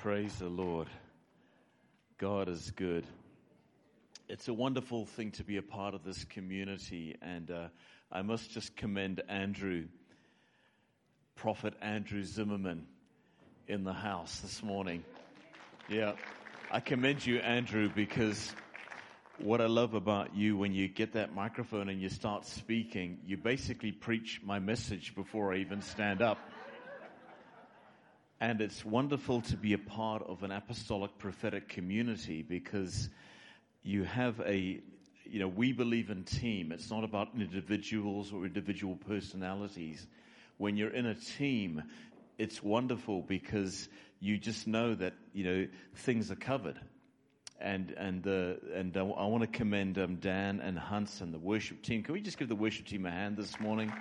Praise the Lord. God is good. It's a wonderful thing to be a part of this community, and I must just commend Andrew, Prophet Andrew Zimmerman, in the house this morning. Yeah, I commend you, Andrew, because what I love about you, when you get that microphone and you start speaking, you basically preach my message before I even stand up. And it's wonderful to be a part of an apostolic prophetic community because you have we believe in team. It's not about individuals or individual personalities. When you're in a team, it's wonderful because you just know that, things are covered. And I want to commend Dan and Hans and the worship team. Can we just give the worship team a hand this morning?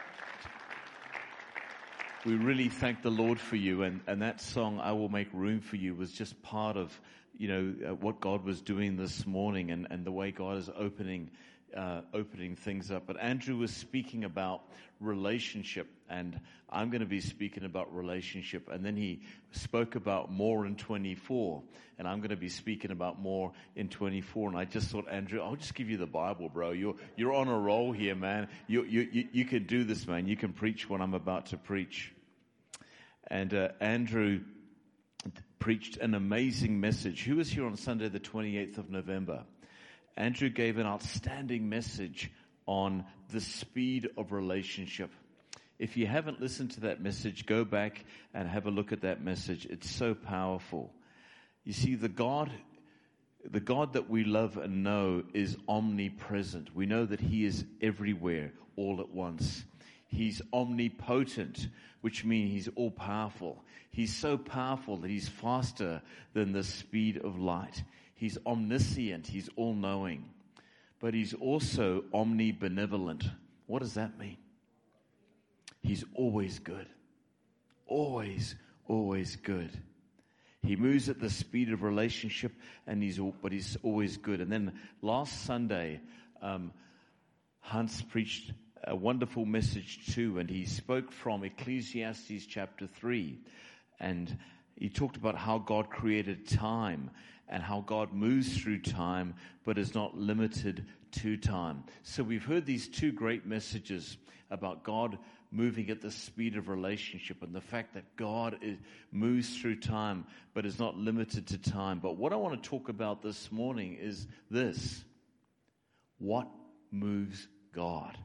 We really thank the Lord for you, and that song, I Will Make Room for You, was just part of, what God was doing this morning and the way God is opening things up. But Andrew was speaking about relationship, and I'm going to be speaking about relationship. And then he spoke about more in 24, and I'm going to be speaking about more in 24. And I just thought, Andrew, I'll just give you the Bible, bro. You're on a roll here, man. You can do this, man. You can preach what I'm about to preach. And Andrew preached an amazing message. Who was here on Sunday, the 28th of November? Andrew gave an outstanding message on the speed of relationship. If you haven't listened to that message, go back and have a look at that message. It's so powerful. You see, the God that we love and know is omnipresent. We know that He is everywhere, all at once. He's omnipotent, which means He's all-powerful. He's so powerful that He's faster than the speed of light. He's omniscient. He's all-knowing. But He's also omnibenevolent. What does that mean? He's always good. Always, always good. He moves at the speed of relationship, but He's always good. And then last Sunday, Hans preached a wonderful message too, and he spoke from Ecclesiastes chapter 3, and he talked about how God created time and how God moves through time but is not limited to time. So we've heard these two great messages about God moving at the speed of relationship and the fact that God moves through time but is not limited to time. But what I want to talk about this morning is this: what moves God?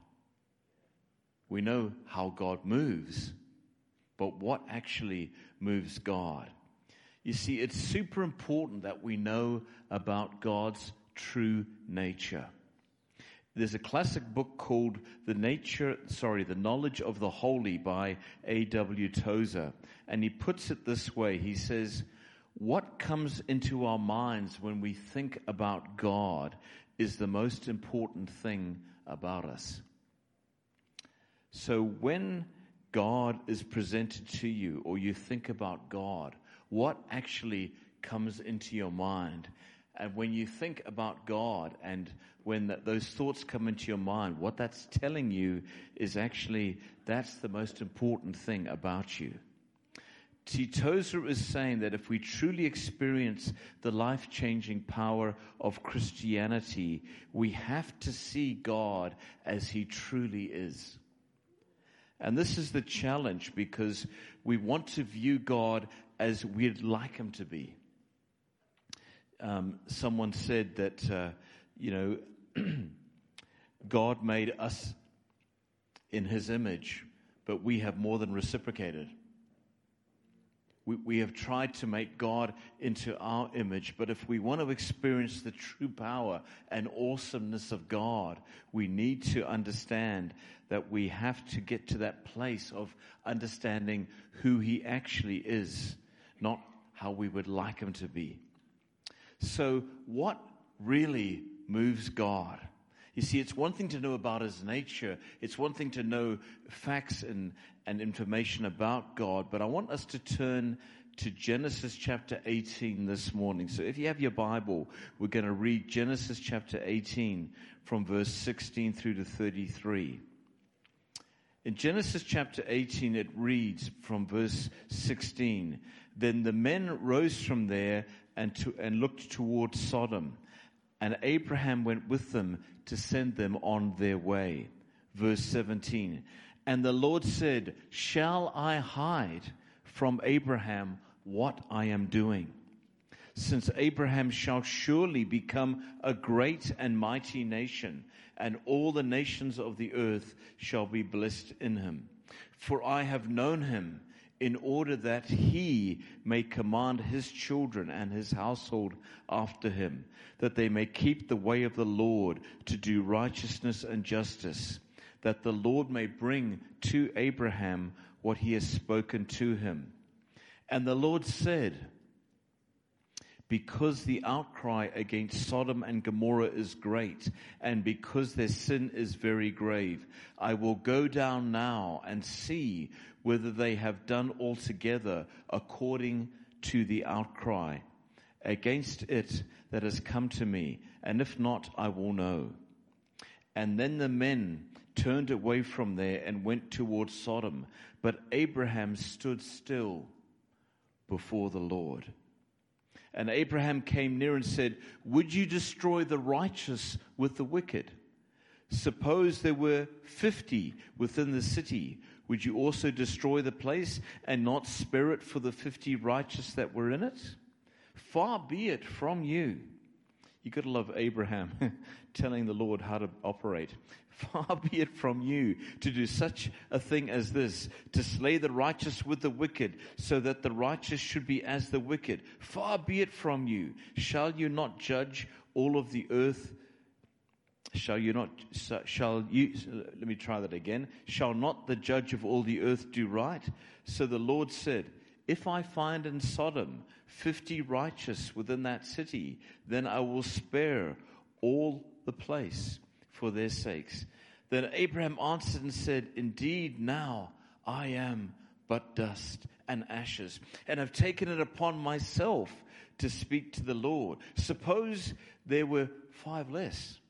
We know how God moves, but what actually moves God? You see, it's super important that we know about God's true nature. There's a classic book called The Knowledge of the Holy by A.W. Tozer, and he puts it this way. He says, what comes into our minds when we think about God is the most important thing about us. So when God is presented to you, or you think about God, what actually comes into your mind? And when you think about God, and when those thoughts come into your mind, what that's telling you is actually that's the most important thing about you. See, Tozer is saying that if we truly experience the life-changing power of Christianity, we have to see God as He truly is. And this is the challenge, because we want to view God as we'd like Him to be. Someone said that, God made us in His image, but we have more than reciprocated. We have tried to make God into our image, but if we want to experience the true power and awesomeness of God, we need to understand that we have to get to that place of understanding who He actually is, not how we would like Him to be. So what really moves God? You see, it's one thing to know about His nature. It's one thing to know facts and information about God. But I want us to turn to Genesis chapter 18 this morning. So if you have your Bible, we're going to read Genesis chapter 18 from verse 16 through to 33. In Genesis chapter 18, it reads from verse 16, "Then the men rose from there and looked toward Sodom, and Abraham went with them to send them on their way." Verse 17, "And the Lord said, 'Shall I hide from Abraham what I am doing? Since Abraham shall surely become a great and mighty nation, and all the nations of the earth shall be blessed in him. For I have known him, in order that he may command his children and his household after him, that they may keep the way of the Lord to do righteousness and justice, that the Lord may bring to Abraham what he has spoken to him.' And the Lord said, 'Because the outcry against Sodom and Gomorrah is great, and because their sin is very grave, I will go down now and see whether they have done altogether according to the outcry against it that has come to me, and if not, I will know.' And then the men turned away from there and went towards Sodom, but Abraham stood still before the Lord. And Abraham came near and said, 'Would you destroy the righteous with the wicked? Suppose there were 50 within the city. Would you also destroy the place and not spare it for the 50 righteous that were in it? Far be it from you.'" You got to love Abraham telling the Lord how to operate. "Far be it from you to do such a thing as this, to slay the righteous with the wicked, so that the righteous should be as the wicked. Far be it from you. Shall you not judge all of the earth? Shall not the judge of all the earth do right?" So the Lord said, "If I find in Sodom 50 righteous within that city, then I will spare all the place for their sakes." Then Abraham answered and said, "Indeed, now I am but dust and ashes, and have taken it upon myself to speak to the Lord. Suppose there were 5 less.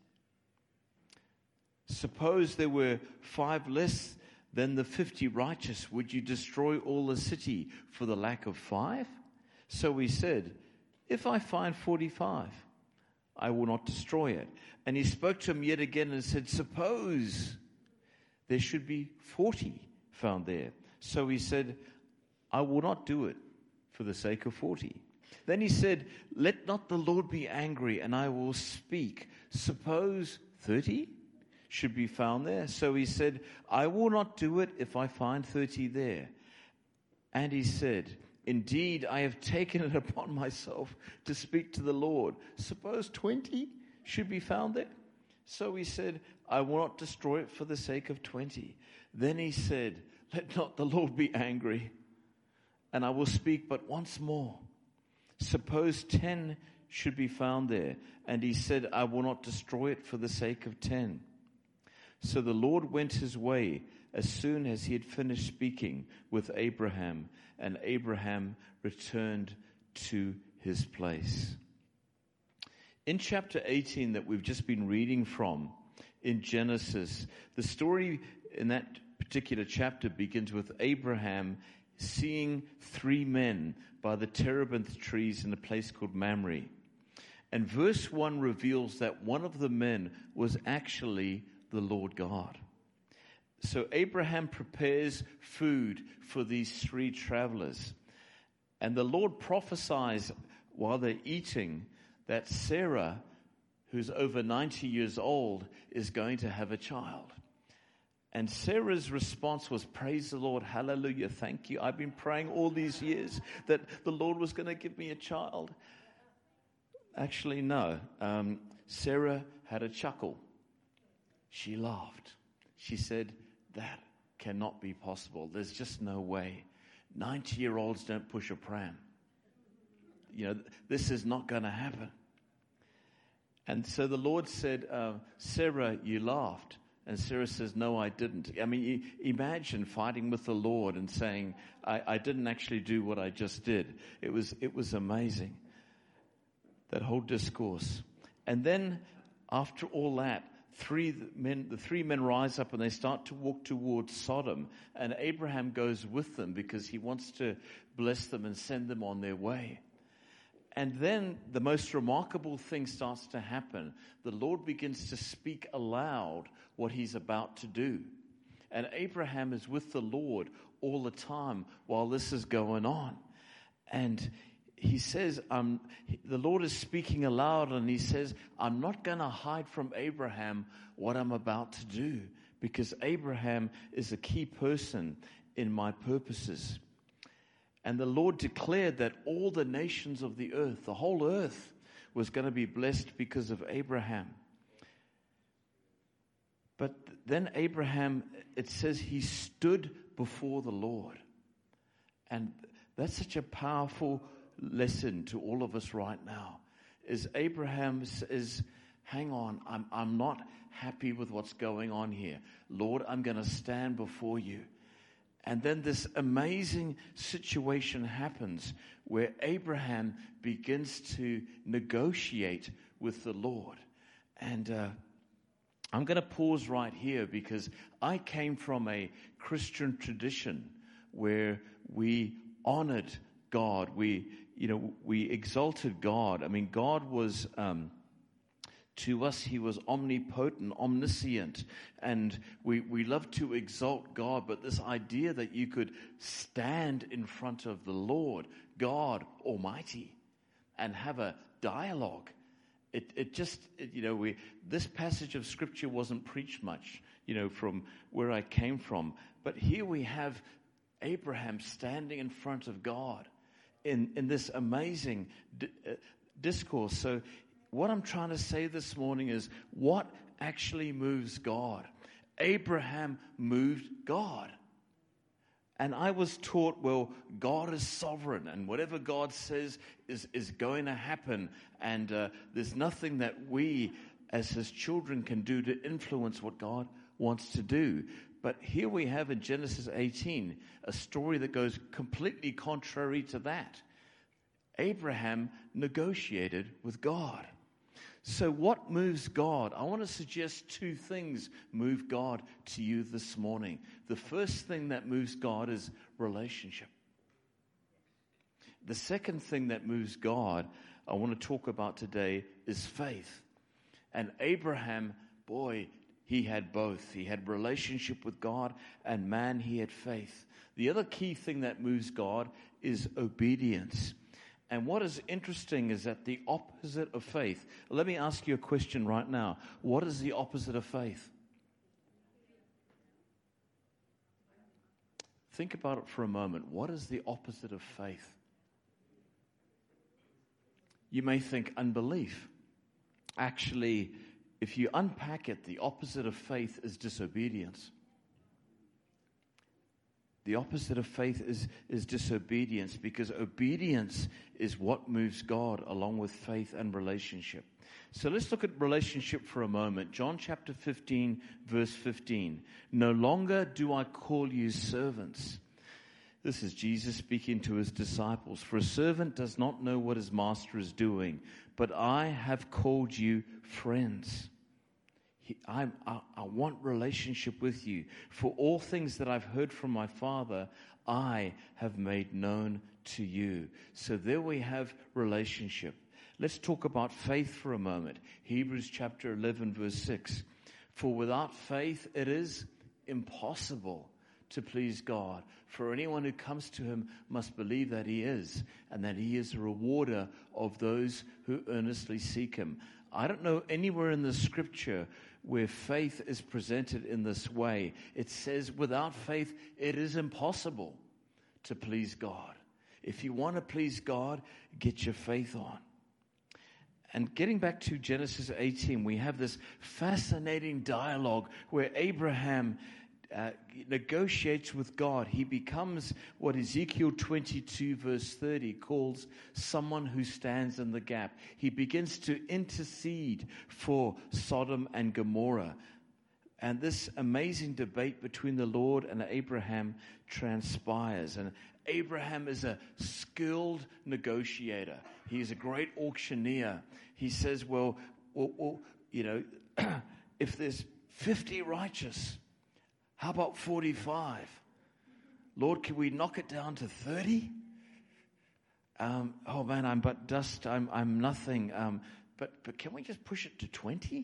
Suppose there were 5 less than the 50 righteous. Would you destroy all the city for the lack of 5? So he said, "If I find 45, I will not destroy it." And he spoke to him yet again and said, "Suppose there should be 40 found there." So he said, "I will not do it for the sake of 40. Then he said, "Let not the Lord be angry, and I will speak. Suppose 30 should be found there." So he said, "I will not do it if I find 30 there." And he said, "Indeed, I have taken it upon myself to speak to the Lord. Suppose 20 should be found there." So he said, "I will not destroy it for the sake of 20. Then he said, "Let not the Lord be angry, and I will speak but once more. Suppose 10 should be found there." And he said, "I will not destroy it for the sake of 10. So the Lord went his way as soon as he had finished speaking with Abraham, and Abraham returned to his place. In chapter 18 that we've just been reading from in Genesis, the story in that particular chapter begins with Abraham seeing 3 men by the terebinth trees in a place called Mamre. And verse 1 reveals that one of the men was actually the Lord God. So Abraham prepares food for these 3 travelers. And the Lord prophesies while they're eating that Sarah, who's over 90 years old, is going to have a child. And Sarah's response was, "Praise the Lord, hallelujah, thank you. I've been praying all these years that the Lord was going to give me a child." Actually, no. Sarah had a chuckle. She laughed. She said, "That cannot be possible. There's just no way. 90-year-olds don't push a pram. This is not going to happen." And so the Lord said, "Sarah, you laughed." And Sarah says, "No, I didn't." I mean, imagine fighting with the Lord and saying, I didn't actually do what I just did. It was amazing, that whole discourse. And then after all that, the three men rise up and they start to walk towards Sodom, and Abraham goes with them because he wants to bless them and send them on their way. And then the most remarkable thing starts to happen. The Lord begins to speak aloud what he's about to do. And Abraham is with the Lord all the time while this is going on. And he says, the Lord is speaking aloud, and he says, I'm not going to hide from Abraham what I'm about to do, because Abraham is a key person in my purposes. And the Lord declared that all the nations of the earth, the whole earth, was going to be blessed because of Abraham. But then Abraham, it says he stood before the Lord. And that's such a powerful lesson to all of us right now. Is Abraham says, hang on, I'm not happy with what's going on here. Lord, I'm going to stand before you. And then this amazing situation happens where Abraham begins to negotiate with the Lord. And I'm going to pause right here because I came from a Christian tradition where we honored God. We exalted God. I mean, God was... to us, he was omnipotent, omniscient, and we love to exalt God, but this idea that you could stand in front of the Lord, God Almighty, and have a dialogue, this passage of Scripture wasn't preached much, from where I came from, but here we have Abraham standing in front of God in this amazing discourse. So what I'm trying to say this morning is what actually moves God. Abraham moved God. And I was taught, well, God is sovereign, and whatever God says is going to happen. And there's nothing that we as his children can do to influence what God wants to do. But here we have in Genesis 18 a story that goes completely contrary to that. Abraham negotiated with God. So what moves God? I want to suggest two things move God to you this morning. The first thing that moves God is relationship. The second thing that moves God, I want to talk about today, is faith. And Abraham, boy, he had both. He had relationship with God, and man, he had faith. The other key thing that moves God is obedience. And what is interesting is that the opposite of faith. Let me ask you a question right now. What is the opposite of faith? Think about it for a moment. What is the opposite of faith? You may think unbelief. Actually, if you unpack it, the opposite of faith is disobedience. The opposite of faith is disobedience, because obedience is what moves God along with faith and relationship. So let's look at relationship for a moment. John chapter 15, verse 15. No longer do I call you servants. This is Jesus speaking to his disciples. For a servant does not know what his master is doing, but I have called you friends. I want relationship with you. For all things that I've heard from my Father, I have made known to you. So there we have relationship. Let's talk about faith for a moment. Hebrews chapter 11, verse 6. For without faith it is impossible to please God. For anyone who comes to him must believe that he is, and that he is a rewarder of those who earnestly seek him. I don't know anywhere in the Scripture where faith is presented in this way. It says, without faith, it is impossible to please God. If you want to please God, get your faith on. And getting back to Genesis 18, we have this fascinating dialogue where Abraham negotiates with God. He becomes what Ezekiel 22 verse 30 calls someone who stands in the gap. He begins to intercede for Sodom and Gomorrah. And this amazing debate between the Lord and Abraham transpires. And Abraham is a skilled negotiator. He's a great auctioneer. He says, well, if there's 50 righteous, how about 45? Lord, can we knock it down to 30? Oh man, I'm but dust. I'm nothing. But can we just push it to 20?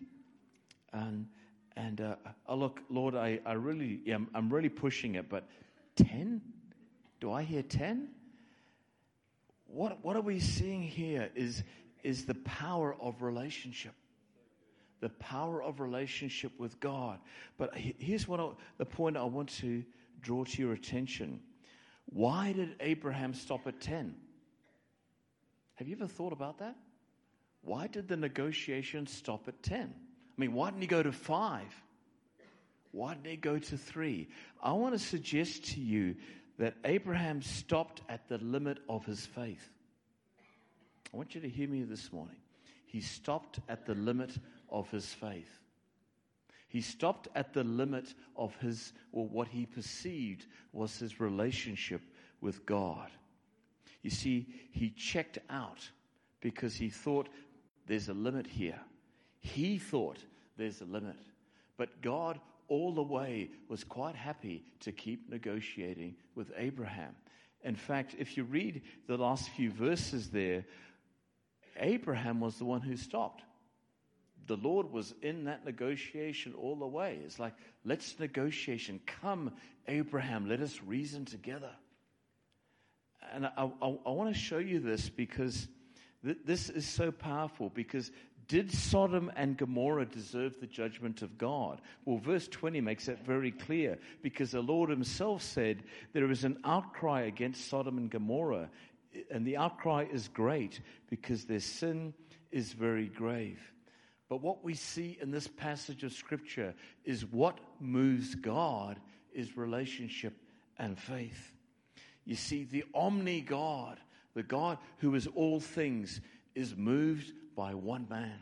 Oh look, Lord, I'm really pushing it. But 10? Do I hear 10? What are we seeing here is the power of relationship. The power of relationship with God. But here's the point I want to draw to your attention. Why did Abraham stop at 10? Have you ever thought about that? Why did the negotiation stop at 10? I mean, why didn't he go to 5? Why didn't he go to 3? I want to suggest to you that Abraham stopped at the limit of his faith. I want you to hear me this morning. He stopped at the limit of his faith. He stopped at the limit of what he perceived was his relationship with God. You see, he checked out because he thought there's a limit here. He thought there's a limit. But God all the way was quite happy to keep negotiating with Abraham. In fact, if you read the last few verses there, Abraham was the one who stopped. The Lord was in that negotiation all the way. It's like, let's negotiation. Come, Abraham, let us reason together. And I want to show you this because this is so powerful. Because did Sodom and Gomorrah deserve the judgment of God? Well, verse 20 makes that very clear. Because the Lord himself said there is an outcry against Sodom and Gomorrah. And the outcry is great because their sin is very grave. But what we see in this passage of Scripture is what moves God is relationship and faith. You see, the omni-God, the God who is all things, is moved by one man.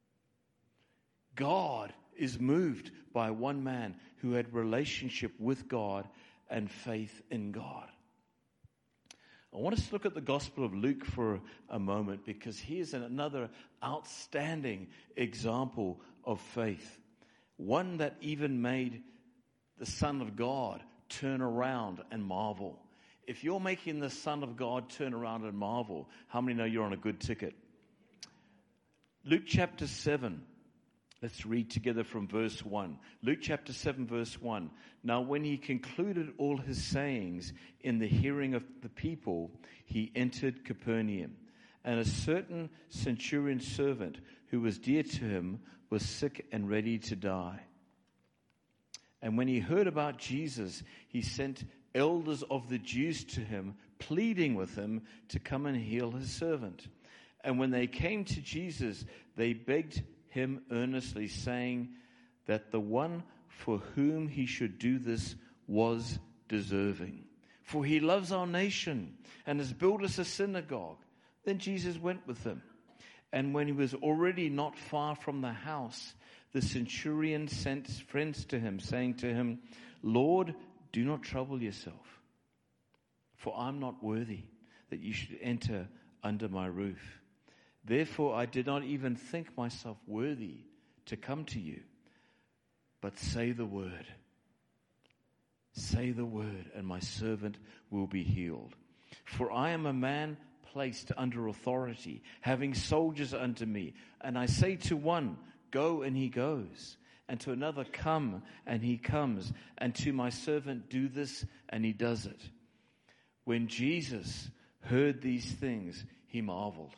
God is moved by one man who had relationship with God and faith in God. I want us to look at the Gospel of Luke for a moment because here's another outstanding example of faith. One that even made the Son of God turn around and marvel. If you're making the Son of God turn around and marvel, how many know you're on a good ticket? Luke chapter 7. Let's read together from verse 1. Luke chapter 7, verse 1. Now when he concluded all his sayings in the hearing of the people, he entered Capernaum. And a certain centurion servant who was dear to him was sick and ready to die. And when he heard about Jesus, he sent elders of the Jews to him, pleading with him to come and heal his servant. And when they came to Jesus, they begged him earnestly, saying that the one for whom he should do this was deserving. For he loves our nation and has built us a synagogue. Then Jesus went with them. And when he was already not far from the house, the centurion sent friends to him, saying to him, Lord, do not trouble yourself, for I'm not worthy that you should enter under my roof. Therefore, I did not even think myself worthy to come to you. But say the word. Say the word, and my servant will be healed. For I am a man placed under authority, having soldiers under me. And I say to one, go, and he goes. And to another, come, and he comes. And to my servant, do this, and he does it. When Jesus heard these things, he marveled.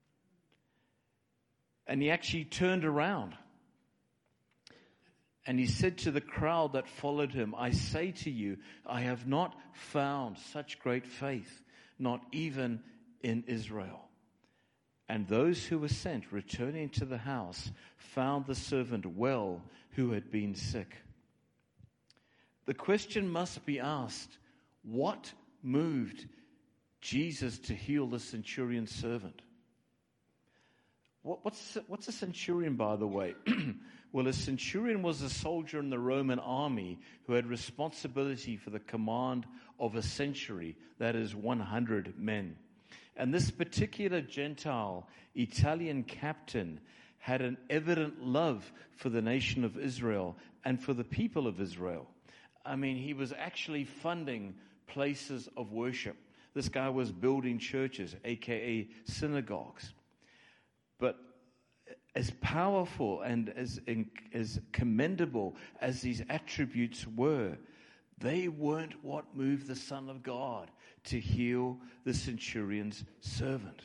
And he actually turned around. And he said to the crowd that followed him, I say to you, I have not found such great faith, not even in Israel. And those who were sent, returning to the house, found the servant well who had been sick. The question must be asked, what moved Jesus to heal the centurion's servant? What's a centurion, by the way? Well, a centurion was a soldier in the Roman army who had responsibility for the command of a century, that is 100 men. And this particular Gentile Italian captain had an evident love for the nation of Israel and for the people of Israel. I mean, he was actually funding places of worship. This guy was building churches, aka synagogues. But as powerful and as commendable as these attributes were, they weren't what moved the Son of God to heal the centurion's servant.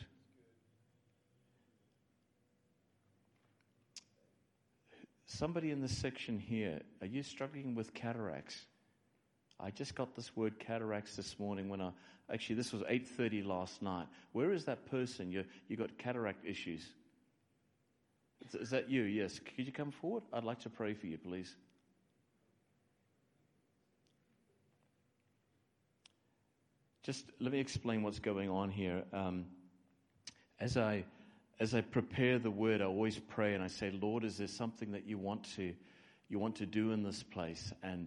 Somebody in this section here, are you struggling with cataracts? I just got this word cataracts this morning actually this was 8:30 last night. Where is that person? You got cataract issues. Is that you? Yes. Could you come forward? I'd like to pray for you, please. Just let me explain what's going on here. As I prepare the word, I always pray and I say, Lord, is there something that you want to do in this place? And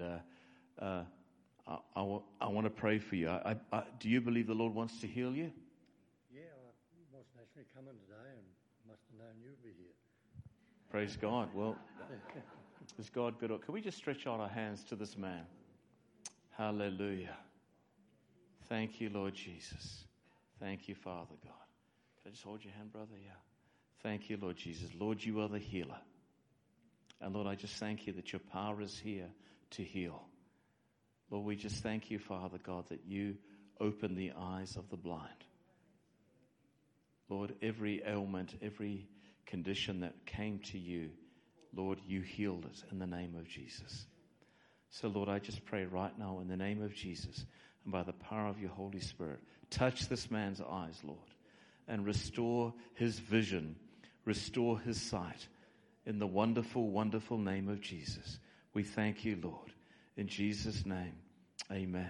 I want to pray for you. Do you believe the Lord wants to heal you? Yeah, I wasn't actually coming today and must have known you'd be here. Praise God. Well, is God good? Can we just stretch out our hands to this man? Hallelujah. Thank you, Lord Jesus. Thank you, Father God. Can I just hold your hand, brother? Yeah. Thank you, Lord Jesus. Lord, you are the healer. And Lord, I just thank you that your power is here to heal. Lord, we just thank you, Father God, that you open the eyes of the blind. Lord, every ailment, every condition that came to you, Lord, you healed it in the name of Jesus. So, Lord, I just pray right now in the name of Jesus and by the power of your Holy Spirit, touch this man's eyes, Lord, and restore his vision, restore his sight in the wonderful, wonderful name of Jesus. We thank you, Lord. In Jesus' name, amen.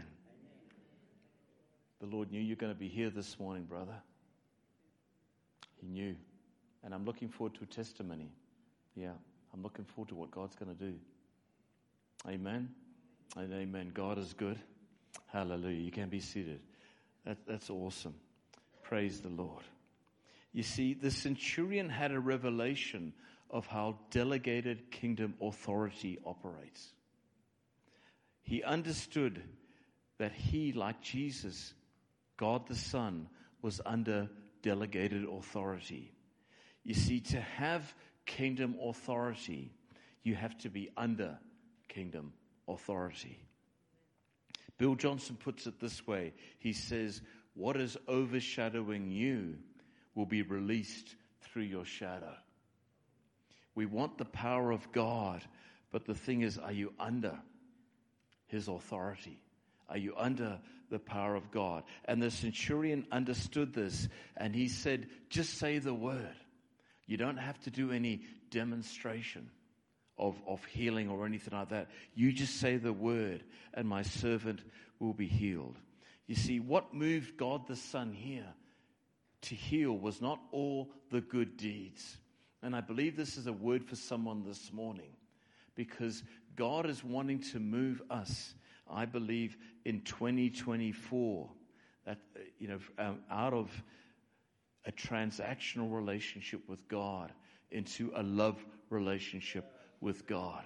The Lord knew you're going to be here this morning, brother. He knew. And I'm looking forward to a testimony. Yeah, I'm looking forward to what God's going to do. Amen and amen. God is good. Hallelujah. You can be seated. That's awesome. Praise the Lord. You see, the centurion had a revelation of how delegated kingdom authority operates. He understood that he, like Jesus, God the Son, was under delegated authority. You see, to have kingdom authority, you have to be under kingdom authority. Bill Johnson puts it this way. He says, what is overshadowing you will be released through your shadow. We want the power of God, but the thing is, are you under his authority? Are you under the power of God? And the centurion understood this, and he said, just say the word. You don't have to do any demonstration of healing or anything like that. You just say the word, and my servant will be healed. You see, what moved God the Son here to heal was not all the good deeds. And I believe this is a word for someone this morning, because God is wanting to move us, I believe, in 2024, that out of a transactional relationship with God into a love relationship with God.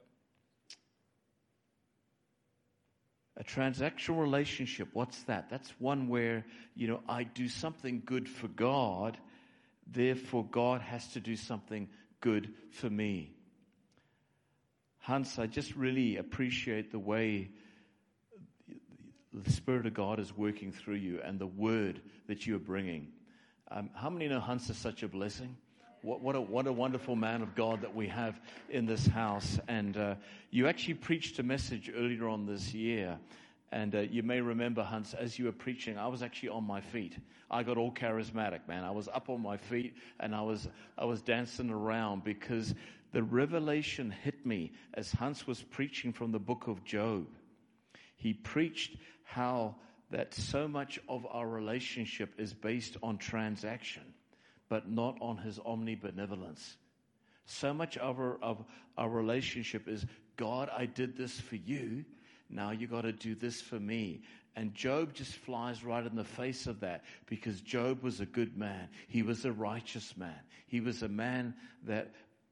A transactional relationship, what's that? That's one where, I do something good for God, therefore God has to do something good for me. Hans, I just really appreciate the way the Spirit of God is working through you and the word that you are bringing. How many know Hans is such a blessing? What a wonderful man of God that we have in this house. And you actually preached a message earlier on this year. And you may remember, Hans, as you were preaching, I was actually on my feet. I got all charismatic, man. I was up on my feet and I was dancing around because the revelation hit me as Hans was preaching from the book of Job. He preached how that so much of our relationship is based on transaction, but not on his omnibenevolence. So much of our relationship is, God, I did this for you. now you got to do this for me. And Job just flies right in the face of that, because Job was a good man. He was a righteous man. He was a man that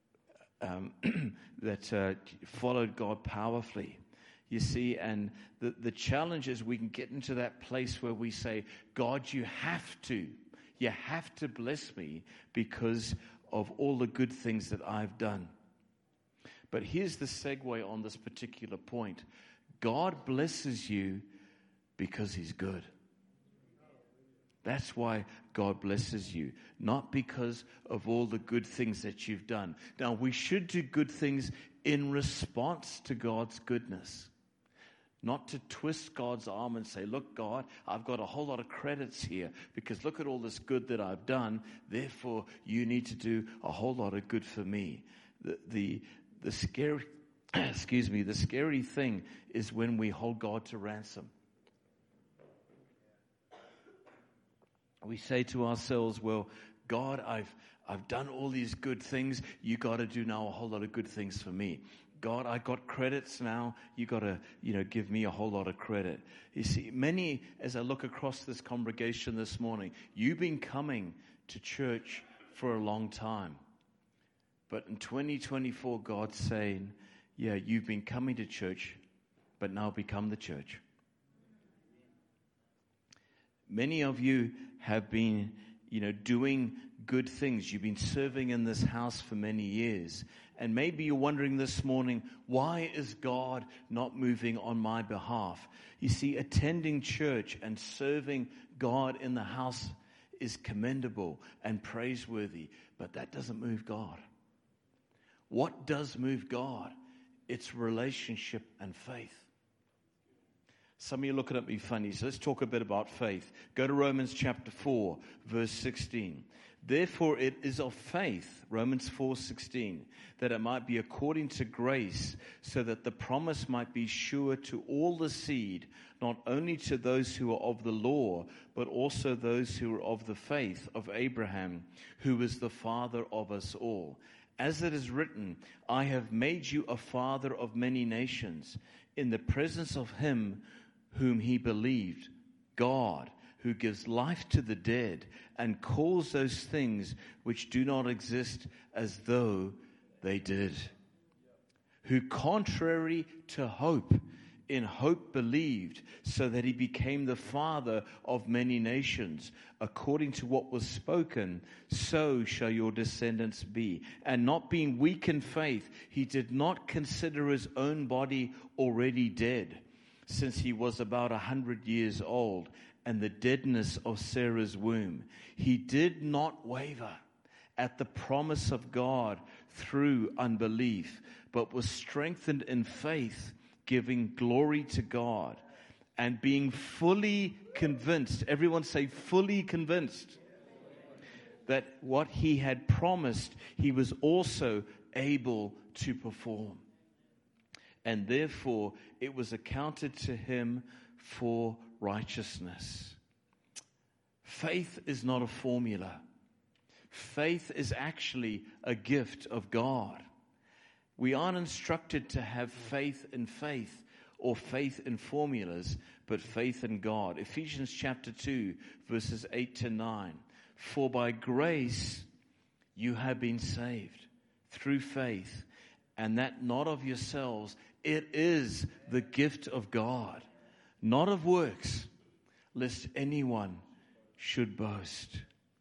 followed God powerfully. You see, and the challenge is we can get into that place where we say, God, you have to bless me because of all the good things that I've done. But here's the segue on this particular point. God blesses you because he's good. That's why God blesses you, not because of all the good things that you've done. Now, we should do good things in response to God's goodness, not to twist God's arm and say, look, God, I've got a whole lot of credits here because look at all this good that I've done. Therefore, you need to do a whole lot of good for me. The scary, the scary thing is when we hold God to ransom. We say to ourselves, well, God, I've done all these good things. You got to do now a whole lot of good things for me. God, I got credits now. You got to, give me a whole lot of credit. You see, many, as I look across this congregation this morning, you've been coming to church for a long time. But in 2024, God's saying, yeah, you've been coming to church, but now become the church. Many of you have been, doing good things. You've been serving in this house for many years. And maybe you're wondering this morning, why is God not moving on my behalf? You see, attending church and serving God in the house is commendable and praiseworthy, but that doesn't move God. What does move God? It's relationship and faith. Some of you are looking at me funny, so let's talk a bit about faith. Go to Romans chapter 4, verse 16. Therefore it is of faith, Romans 4:16, that it might be according to grace, so that the promise might be sure to all the seed, not only to those who are of the law, but also those who are of the faith of Abraham, who is the father of us all. As it is written, I have made you a father of many nations, in the presence of him whom he believed, God, who gives life to the dead and calls those things which do not exist as though they did. Who contrary to hope, in hope believed, so that he became the father of many nations. According to what was spoken, so shall your descendants be. And not being weak in faith, he did not consider his own body already dead, since he was about 100 years old, and the deadness of Sarah's womb. He did not waver at the promise of God through unbelief, but was strengthened in faith, giving glory to God, and being fully convinced, everyone say fully convinced, that what he had promised, he was also able to perform. And therefore, it was accounted to him for righteousness. Faith is not a formula. Faith is actually a gift of God. We aren't instructed to have faith in faith or faith in formulas, but faith in God. Ephesians chapter 2, verses 8 to 9. For by grace you have been saved through faith, and that not of yourselves. It is the gift of God, not of works, lest anyone should boast.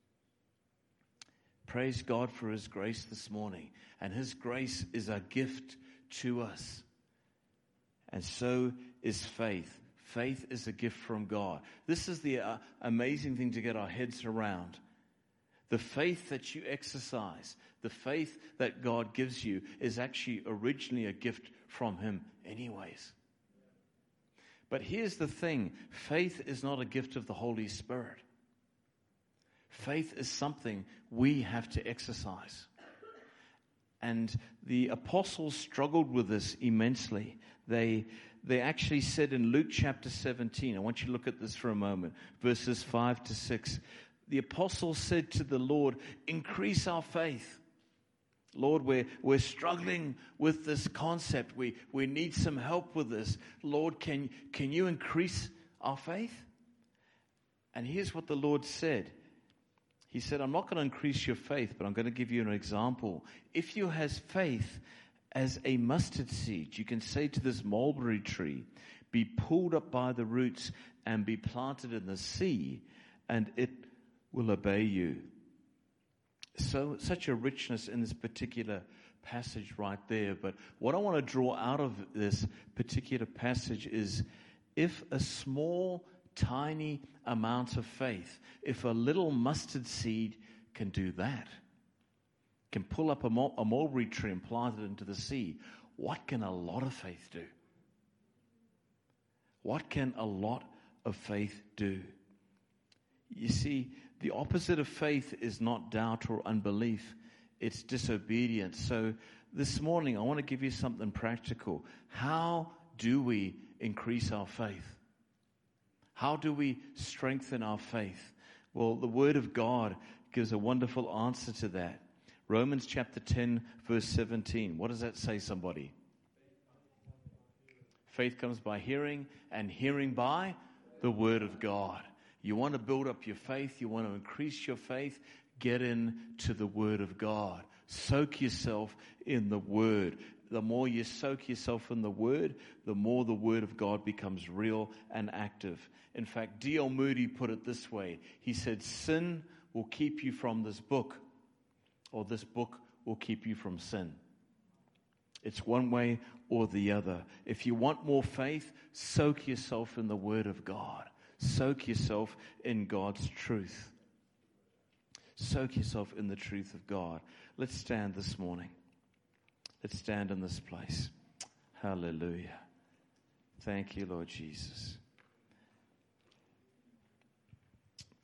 Praise God for his grace this morning. And his grace is a gift to us. And so is faith. Faith is a gift from God. This is the amazing thing to get our heads around. The faith that you exercise, the faith that God gives you, is actually originally a gift from him anyways. But here's the thing. Faith is not a gift of the Holy Spirit. Faith is something we have to exercise. And the apostles struggled with this immensely. They actually said in Luke chapter 17, I want you to look at this for a moment, verses 5 to 6. The apostles said to the Lord, increase our faith. Lord, we're struggling with this concept. We need some help with this. Lord, can you increase our faith? And here's what the Lord said. He said, I'm not going to increase your faith, but I'm going to give you an example. If you have faith as a mustard seed, you can say to this mulberry tree, be pulled up by the roots and be planted in the sea, and it will obey you. So such a richness in this particular passage right there. But what I want to draw out of this particular passage is, if a small, tiny amount of faith, if a little mustard seed can do that, can pull up a mulberry tree and plant it into the sea, what can a lot of faith do? What can a lot of faith do? You see, the opposite of faith is not doubt or unbelief. It's disobedience. So this morning, I want to give you something practical. How do we increase our faith? How do we strengthen our faith? Well, the Word of God gives a wonderful answer to that. Romans chapter 10, verse 17. What does that say, somebody? Faith comes by hearing, and hearing by the Word of God. You want to build up your faith, you want to increase your faith, get into the Word of God. Soak yourself in the Word. The more you soak yourself in the Word, the more the Word of God becomes real and active. In fact, D.L. Moody put it this way. He said, sin will keep you from this book, or this book will keep you from sin. It's one way or the other. If you want more faith, soak yourself in the Word of God. Soak yourself in God's truth. Soak yourself in the truth of God. Let's stand this morning. Let's stand in this place. Hallelujah. Thank you, Lord Jesus.